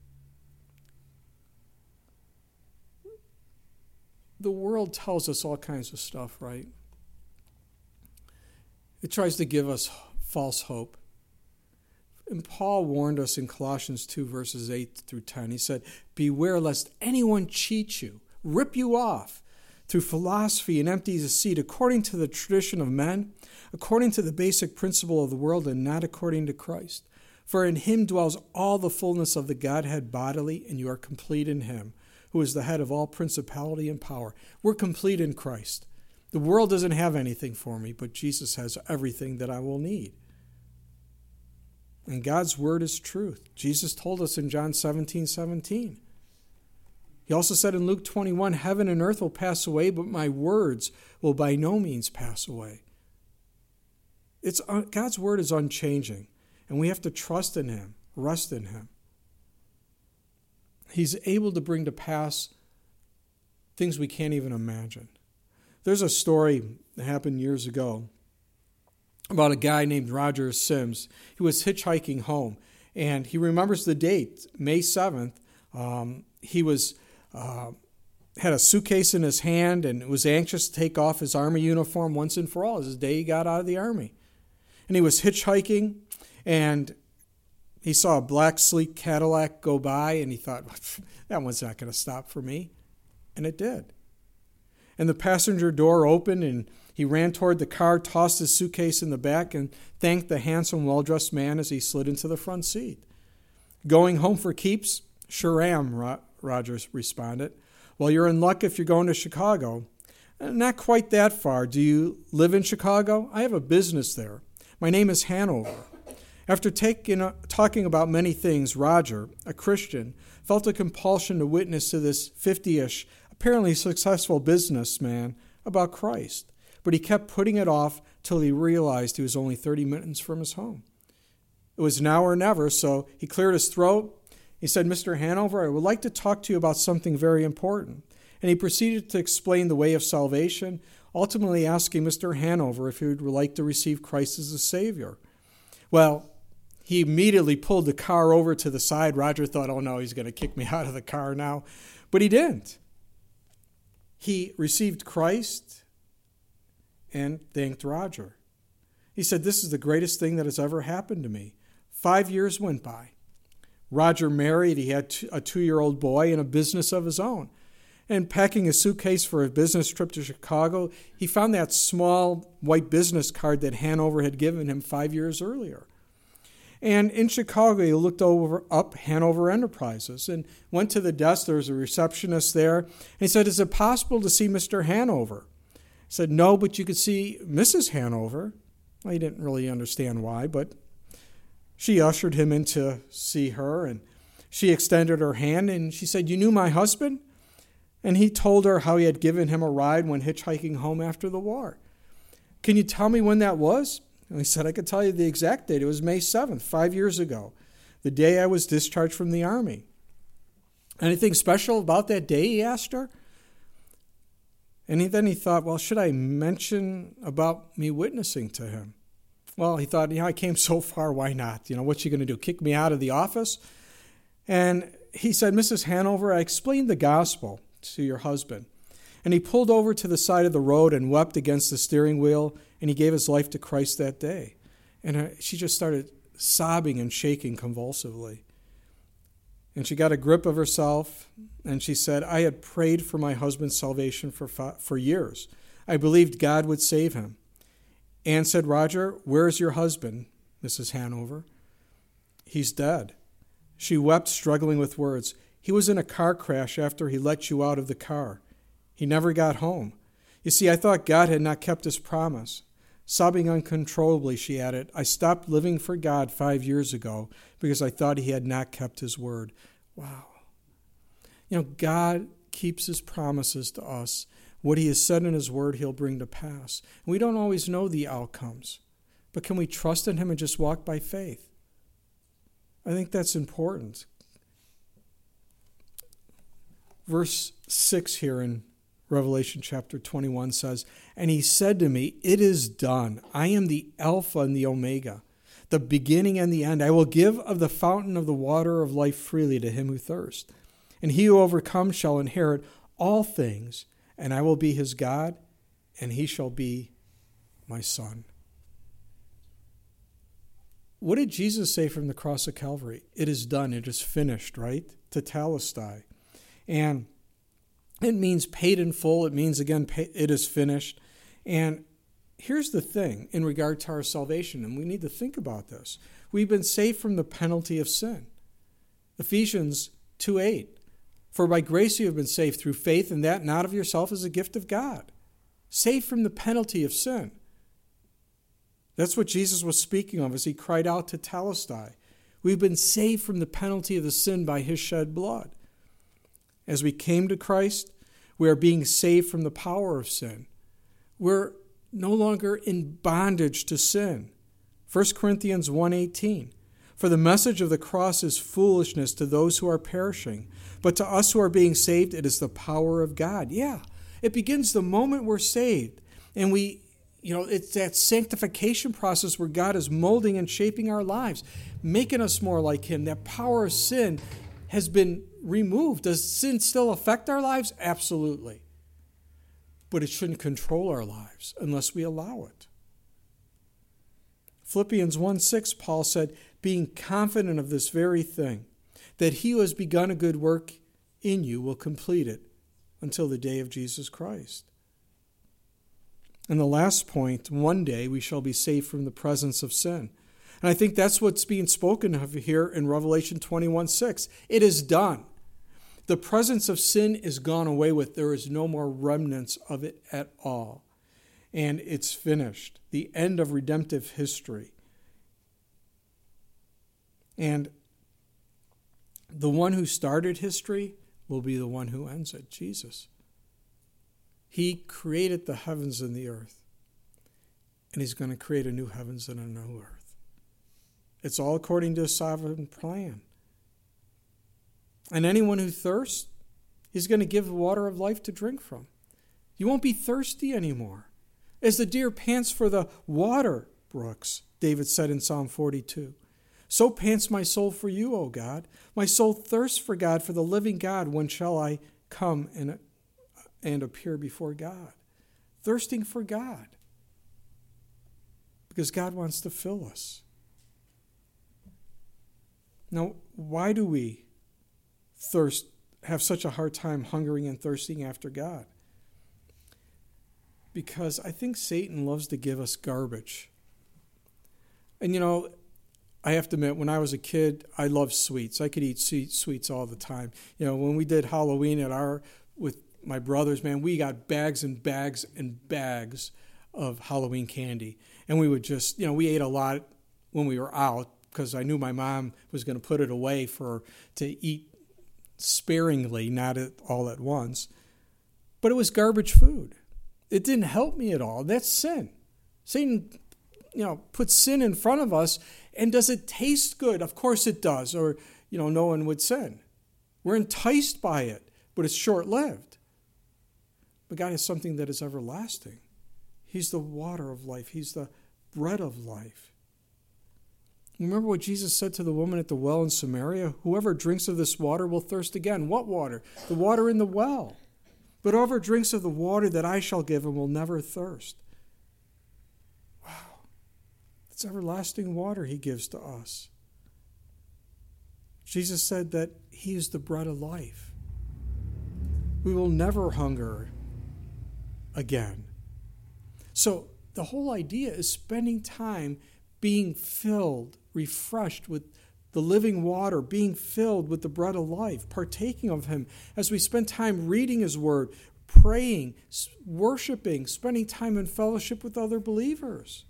The world tells us all kinds of stuff, right? It tries to give us false hope. And Paul warned us in Colossians 2, verses 8 through 10. He said, beware lest anyone cheat you, rip you off through philosophy and empty deceit, according to the tradition of men, according to the basic principle of the world, and not according to Christ. For in him dwells all the fullness of the Godhead bodily, and you are complete in him, who is the head of all principality and power. We're complete in Christ. The world doesn't have anything for me, but Jesus has everything that I will need. And God's word is truth. Jesus told us in John 17:17. He also said in Luke 21, heaven and earth will pass away, but my words will by no means pass away. God's word is unchanging, and we have to trust in him, rest in him. He's able to bring to pass things we can't even imagine. There's a story that happened years ago about a guy named Roger Sims. He was hitchhiking home, and he remembers the date, May 7th. He had a suitcase in his hand and was anxious to take off his army uniform once and for all. It was the day he got out of the army. And he was hitchhiking, and he saw a black, sleek Cadillac go by, and he thought, that one's not going to stop for me. And it did. And the passenger door opened, and he ran toward the car, tossed his suitcase in the back, and thanked the handsome, well-dressed man as he slid into the front seat. Going home for keeps? Sure am, Rogers responded. Well, you're in luck if you're going to Chicago. Not quite that far. Do you live in Chicago? I have a business there. My name is Hanover. After talking about many things, Roger, a Christian, felt a compulsion to witness to this 50-ish, apparently successful businessman about Christ. But he kept putting it off till he realized he was only 30 minutes from his home. It was now or never, so he cleared his throat. He said, Mr. Hanover, I would like to talk to you about something very important. And he proceeded to explain the way of salvation, ultimately asking Mr. Hanover if he would like to receive Christ as a Savior. Well, he immediately pulled the car over to the side. Roger thought, oh no, he's going to kick me out of the car now. But he didn't. He received Christ and thanked Roger. He said, "This is the greatest thing that has ever happened to me." 5 years went by. Roger married. He had a 2-year-old boy and a business of his own. And packing a suitcase for a business trip to Chicago, he found that small white business card that Hanover had given him 5 years earlier. And in Chicago, he looked up Hanover Enterprises and went to the desk. There was a receptionist there. And he said, "Is it possible to see Mr. Hanover?" He said, "No, but you could see Mrs. Hanover." Well, he didn't really understand why, but she ushered him in to see her, and she extended her hand, and she said, "You knew my husband?" And he told her how he had given him a ride when hitchhiking home after the war. "Can you tell me when that was?" And he said, "I could tell you the exact date. It was May 7th, 5 years ago, the day I was discharged from the Army." "Anything special about that day?" he asked her. And then he thought, well, should I mention about me witnessing to him? Well, he thought, I came so far, why not? What's she going to do, kick me out of the office? And he said, "Mrs. Hanover, I explained the gospel to your husband." And he pulled over to the side of the road and wept against the steering wheel, and he gave his life to Christ that day. And she just started sobbing and shaking convulsively. And she got a grip of herself, and she said, "I had prayed for my husband's salvation for years. I believed God would save him." Anne said, "Roger, where is your husband, Mrs. Hanover?" "He's dead." She wept, struggling with words. "He was in a car crash after he let you out of the car. He never got home. You see, I thought God had not kept his promise." Sobbing uncontrollably, she added, "I stopped living for God 5 years ago because I thought he had not kept his word." Wow. God keeps his promises to us. What he has said in his word, he'll bring to pass. We don't always know the outcomes, but can we trust in him and just walk by faith? I think that's important. Verse 6 here in Revelation chapter 21 says, "And he said to me, 'It is done. I am the Alpha and the Omega, the beginning and the end. I will give of the fountain of the water of life freely to him who thirsts. And he who overcomes shall inherit all things, and I will be his God, and he shall be my son.'" What did Jesus say from the cross of Calvary? It is done. It is finished, right? Tetelestai. And it means paid in full. It means, again, it is finished. And here's the thing in regard to our salvation, and we need to think about this. We've been saved from the penalty of sin. Ephesians 2:8. "For by grace you have been saved through faith, and that not of yourself is a gift of God." Saved from the penalty of sin. That's what Jesus was speaking of as he cried out to Tetelestai. We've been saved from the penalty of the sin by his shed blood. As we came to Christ, we are being saved from the power of sin. We're no longer in bondage to sin. 1 Corinthians 1:18. "For the message of the cross is foolishness to those who are perishing, but to us who are being saved, it is the power of God." Yeah, it begins the moment we're saved. And it's that sanctification process where God is molding and shaping our lives, making us more like him. That power of sin has been removed. Does sin still affect our lives? Absolutely. But it shouldn't control our lives unless we allow it. Philippians 1:6, Paul said, "Being confident of this very thing, that he who has begun a good work in you will complete it until the day of Jesus Christ." And the last point, one day we shall be saved from the presence of sin. And I think that's what's being spoken of here in Revelation 21:6. It is done. The presence of sin is gone away with. There is no more remnants of it at all. And it's finished. The end of redemptive history. And the one who started history will be the one who ends it, Jesus. He created the heavens and the earth. And he's going to create a new heavens and a new earth. It's all according to his sovereign plan. And anyone who thirsts, he's going to give the water of life to drink from. You won't be thirsty anymore. As the deer pants for the water brooks, David said in Psalm 42. So pants my soul for you, O God. My soul thirsts for God, for the living God. When shall I come and appear before God? Thirsting for God. because God wants to fill us. Now, why do we have such a hard time hungering and thirsting after God? Because I think Satan loves to give us garbage. And I have to admit, when I was a kid, I loved sweets. I could eat sweets all the time. When we did Halloween with my brothers, man, we got bags and bags and bags of Halloween candy. And we would just, we ate a lot when we were out because I knew my mom was going to put it away to eat sparingly, not all at once. But it was garbage food. It didn't help me at all. That's sin. Satan, puts sin in front of us. And does it taste good? Of course it does, or, no one would sin. We're enticed by it, but it's short-lived. But God is something that is everlasting. He's the water of life. He's the bread of life. Remember what Jesus said to the woman at the well in Samaria? Whoever drinks of this water will thirst again. What water? The water in the well. But whoever drinks of the water that I shall give him will never thirst. It's everlasting water he gives to us. Jesus said that he is the bread of life. We will never hunger again. So the whole idea is spending time being filled, refreshed with the living water, being filled with the bread of life, partaking of him as we spend time reading his word, praying, worshiping, spending time in fellowship with other believers.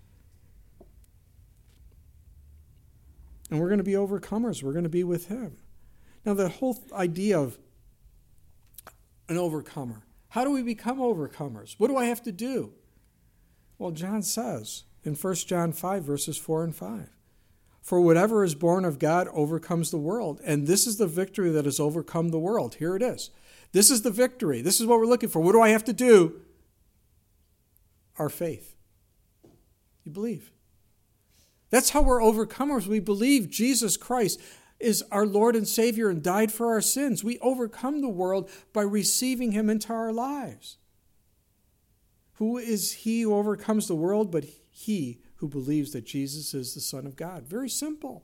And we're going to be overcomers. We're going to be with him. Now, the whole idea of an overcomer. How do we become overcomers? What do I have to do? Well, John says in 1 John 5, verses 4 and 5, for whatever is born of God overcomes the world. And this is the victory that has overcome the world. Here it is. This is the victory. This is what we're looking for. What do I have to do? Our faith. You believe. That's how we're overcomers. We believe Jesus Christ is our Lord and Savior and died for our sins. We overcome the world by receiving him into our lives. Who is he who overcomes the world but he who believes that Jesus is the Son of God? Very simple.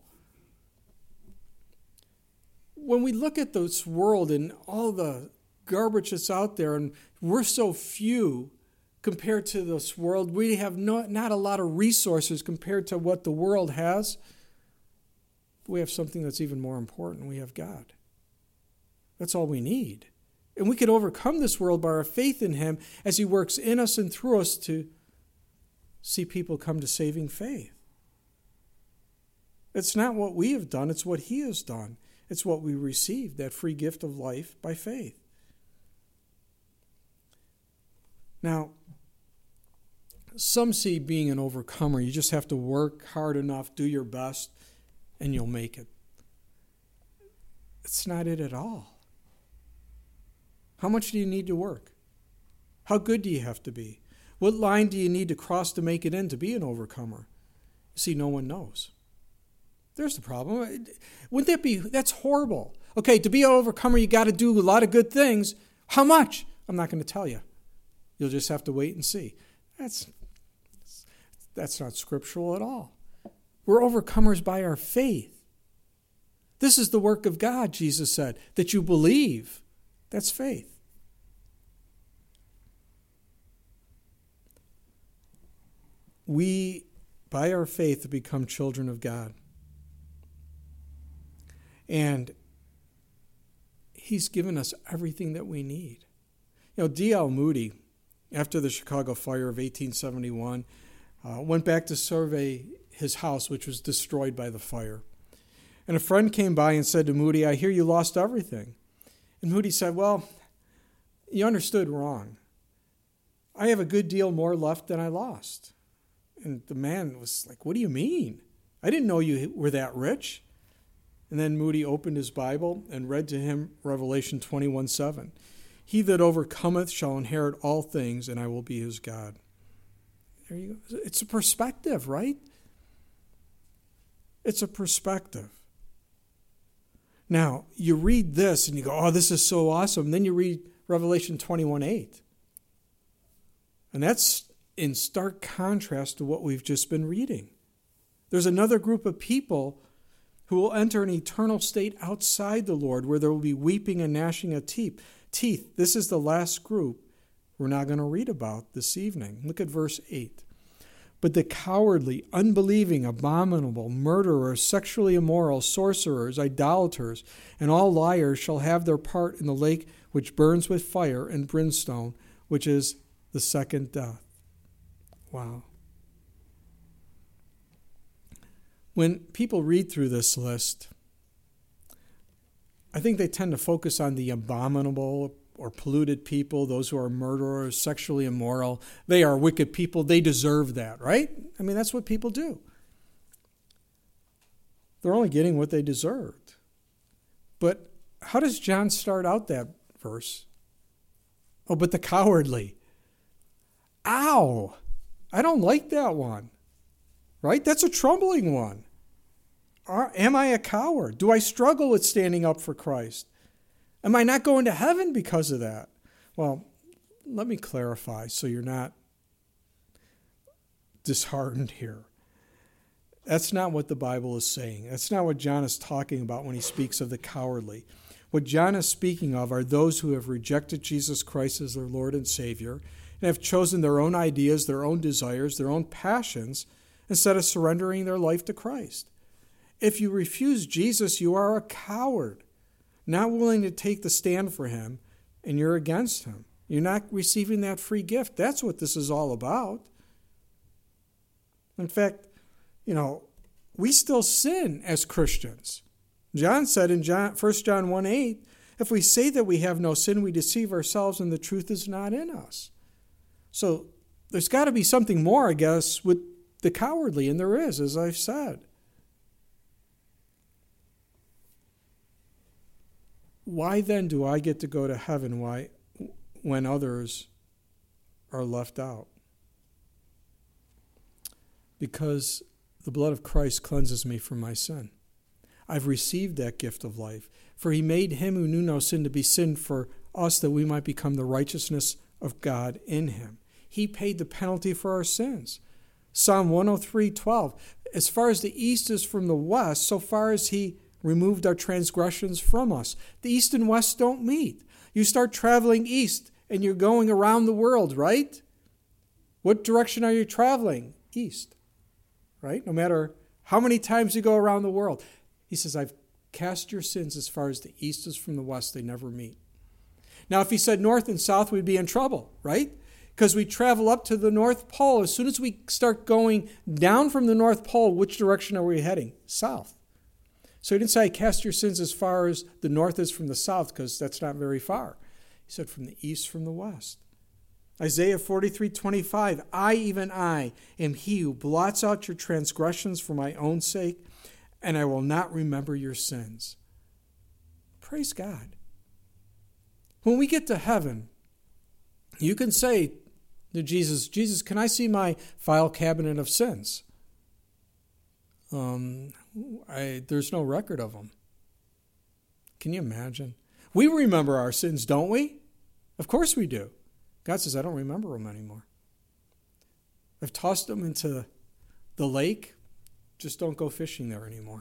When we look at this world and all the garbage that's out there, and we're so few compared to this world, we have not a lot of resources compared to what the world has. We have something that's even more important. We have God. That's all we need. And we can overcome this world by our faith in him as he works in us and through us to see people come to saving faith. It's not what we have done, it's what he has done. It's what we received, that free gift of life by faith. Now, some see being an overcomer, you just have to work hard enough, do your best, and you'll make it. It's not it at all. How much do you need to work? How good do you have to be? What line do you need to cross to make it in to be an overcomer? You see, no one knows. There's the problem. That's horrible. Okay, to be an overcomer, you got to do a lot of good things. How much? I'm not going to tell you. You'll just have to wait and see. That's not scriptural at all. We're overcomers by our faith. This is the work of God, Jesus said, that you believe. That's faith. We, by our faith, become children of God. And he's given us everything that we need. D.L. Moody, after the Chicago fire of 1871, went back to survey his house, which was destroyed by the fire. And a friend came by and said to Moody, I hear you lost everything. And Moody said, well, you understood wrong. I have a good deal more left than I lost. And the man was like, what do you mean? I didn't know you were that rich. And then Moody opened his Bible and read to him Revelation 21:7. He that overcometh shall inherit all things, and I will be his God. There you go. It's a perspective, right? It's a perspective. Now, you read this and you go, oh, this is so awesome. Then you read Revelation 21:8. And that's in stark contrast to what we've just been reading. There's another group of people who will enter an eternal state outside the Lord, where there will be weeping and gnashing of teeth. This is the last group we're not going to read about this evening. Look at verse 8. But the cowardly, unbelieving, abominable, murderers, sexually immoral, sorcerers, idolaters, and all liars shall have their part in the lake which burns with fire and brimstone, which is the second death. Wow. When people read through this list, I think they tend to focus on the abominable or polluted people, those who are murderers, sexually immoral. They are wicked people. They deserve that, right? I mean, that's what people do. They're only getting what they deserved. But how does John start out that verse? Oh, but the cowardly. Ow! I don't like that one. Right? That's a troubling one. Am I a coward? Do I struggle with standing up for Christ? Am I not going to heaven because of that? Well, let me clarify so you're not disheartened here. That's not what the Bible is saying. That's not what John is talking about when he speaks of the cowardly. What John is speaking of are those who have rejected Jesus Christ as their Lord and Savior and have chosen their own ideas, their own desires, their own passions, instead of surrendering their life to Christ. If you refuse Jesus, you are a coward, not willing to take the stand for him, and you're against him. You're not receiving that free gift. That's what this is all about. In fact, we still sin as Christians. John said in 1 John 1:8, if we say that we have no sin, we deceive ourselves and the truth is not in us. So there's got to be something more, I guess, with the cowardly, and there is, as I've said. Why then do I get to go to heaven when others are left out? Because the blood of Christ cleanses me from my sin. I've received that gift of life. For he made him who knew no sin to be sin for us, that we might become the righteousness of God in him. He paid the penalty for our sins. Psalm 103:12, as far as the east is from the west, so far as he removed our transgressions from us. The east and west don't meet. You start traveling east and you're going around the world, right? What direction are you traveling? East, right? No matter how many times you go around the world. He says, I've cast your sins as far as the east is from the west. They never meet. Now, if he said north and south, we'd be in trouble, right? Because we travel up to the North Pole. As soon as we start going down from the North Pole, which direction are we heading? South. So he didn't say, cast your sins as far as the north is from the south, because that's not very far. He said, from the east, from the west. Isaiah 43:25, I, even I, am he who blots out your transgressions for my own sake, and I will not remember your sins. Praise God. When we get to heaven, you can say to Jesus, Jesus, can I see my file cabinet of sins? There's no record of them. Can you imagine? We remember our sins, don't we? Of course we do. God says, I don't remember them anymore. I've tossed them into the lake. Just don't go fishing there anymore.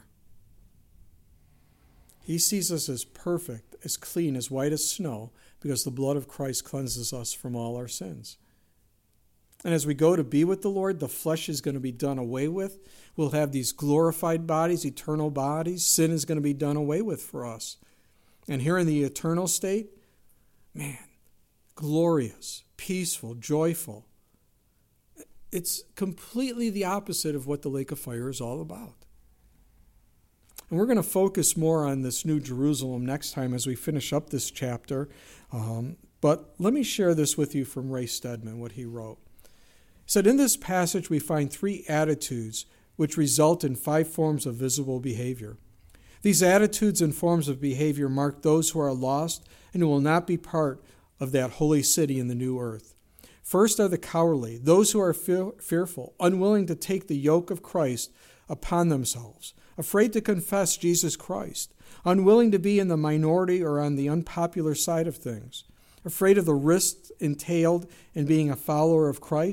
He sees us as perfect, as clean, as white as snow, because the blood of Christ cleanses us from all our sins. And as we go to be with the Lord, the flesh is going to be done away with. We'll have these glorified bodies, eternal bodies. Sin is going to be done away with for us. And here in the eternal state, man, glorious, peaceful, joyful. It's completely the opposite of what the lake of fire is all about. And we're going to focus more on this New Jerusalem next time as we finish up this chapter. But let me share this with you from Ray Stedman, what he wrote. He said, in this passage we find 3 attitudes which result in 5 forms of visible behavior. These attitudes and forms of behavior mark those who are lost and who will not be part of that holy city in the new earth. First are the cowardly, those who are fearful, unwilling to take the yoke of Christ upon themselves, afraid to confess Jesus Christ, unwilling to be in the minority or on the unpopular side of things, afraid of the risks entailed in being a follower of Christ.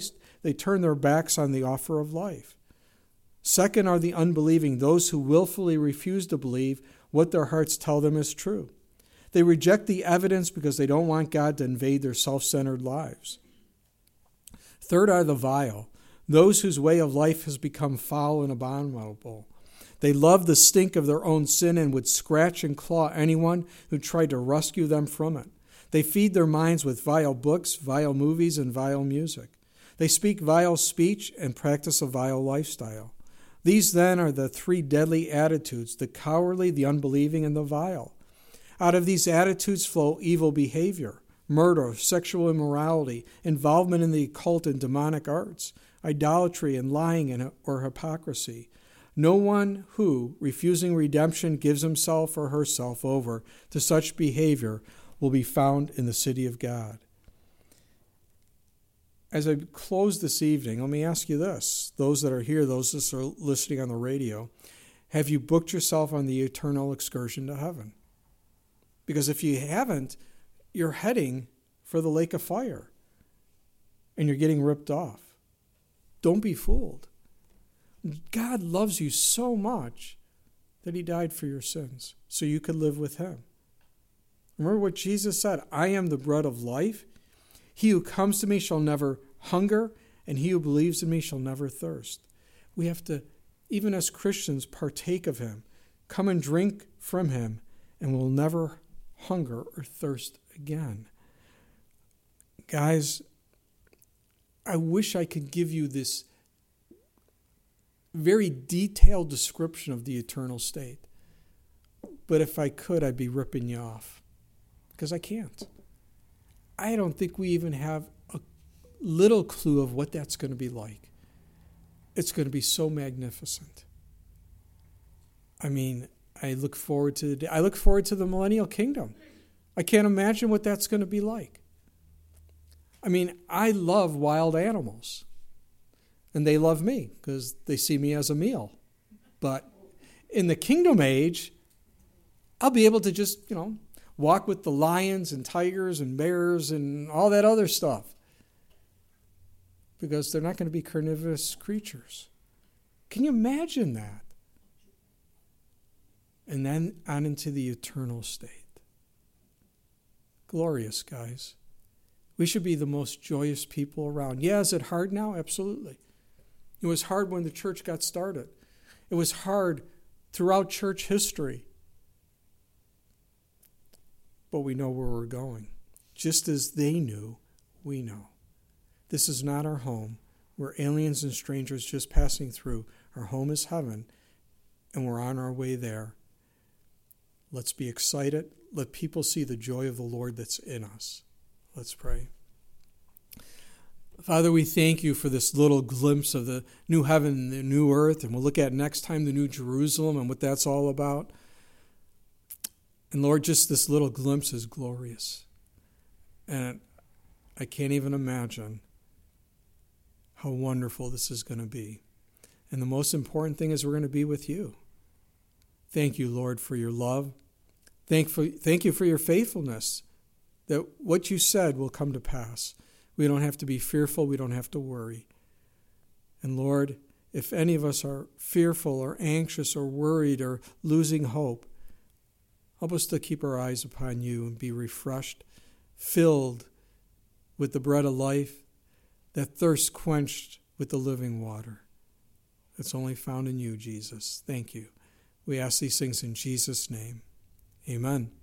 they turn their backs on the offer of life. Second are the unbelieving, those who willfully refuse to believe what their hearts tell them is true. They reject the evidence because they don't want God to invade their self-centered lives. Third are the vile, those whose way of life has become foul and abominable. They love the stink of their own sin and would scratch and claw anyone who tried to rescue them from it. They feed their minds with vile books, vile movies, and vile music. They speak vile speech and practice a vile lifestyle. These then are the three deadly attitudes, the cowardly, the unbelieving, and the vile. Out of these attitudes flow evil behavior, murder, sexual immorality, involvement in the occult and demonic arts, idolatry and lying or hypocrisy. No one who, refusing redemption, gives himself or herself over to such behavior will be found in the city of God. As I close this evening, let me ask you this. Those that are here, those that are listening on the radio, have you booked yourself on the eternal excursion to heaven? Because if you haven't, you're heading for the lake of fire and you're getting ripped off. Don't be fooled. God loves you so much that he died for your sins so you could live with him. Remember what Jesus said, I am the bread of life. He who comes to me shall never hunger, and he who believes in me shall never thirst. We have to, even as Christians, partake of him, come and drink from him, and we'll never hunger or thirst again. Guys, I wish I could give you this very detailed description of the eternal state. But if I could, I'd be ripping you off. Because I can't. I don't think we even have a little clue of what that's going to be like. It's going to be so magnificent. I mean, I look forward to the millennial kingdom. I can't imagine what that's going to be like. I mean, I love wild animals. And they love me because they see me as a meal. But in the kingdom age, I'll be able to just, walk with the lions and tigers and bears and all that other stuff. Because they're not going to be carnivorous creatures. Can you imagine that? And then on into the eternal state. Glorious, guys. We should be the most joyous people around. Yeah, is it hard now? Absolutely. It was hard when the church got started. It was hard throughout church history. But we know where we're going. Just as they knew, we know. This is not our home. We're aliens and strangers just passing through. Our home is heaven, and we're on our way there. Let's be excited. Let people see the joy of the Lord that's in us. Let's pray. Father, we thank you for this little glimpse of the new heaven and the new earth, and we'll look at next time the new Jerusalem and what that's all about. And Lord, just this little glimpse is glorious. And I can't even imagine how wonderful this is going to be. And the most important thing is we're going to be with you. Thank you, Lord, for your love. Thank you for your faithfulness, that what you said will come to pass. We don't have to be fearful. We don't have to worry. And Lord, if any of us are fearful or anxious or worried or losing hope, help us to keep our eyes upon you and be refreshed, filled with the bread of life, that thirst quenched with the living water that's only found in you, Jesus. Thank you. We ask these things in Jesus' name. Amen.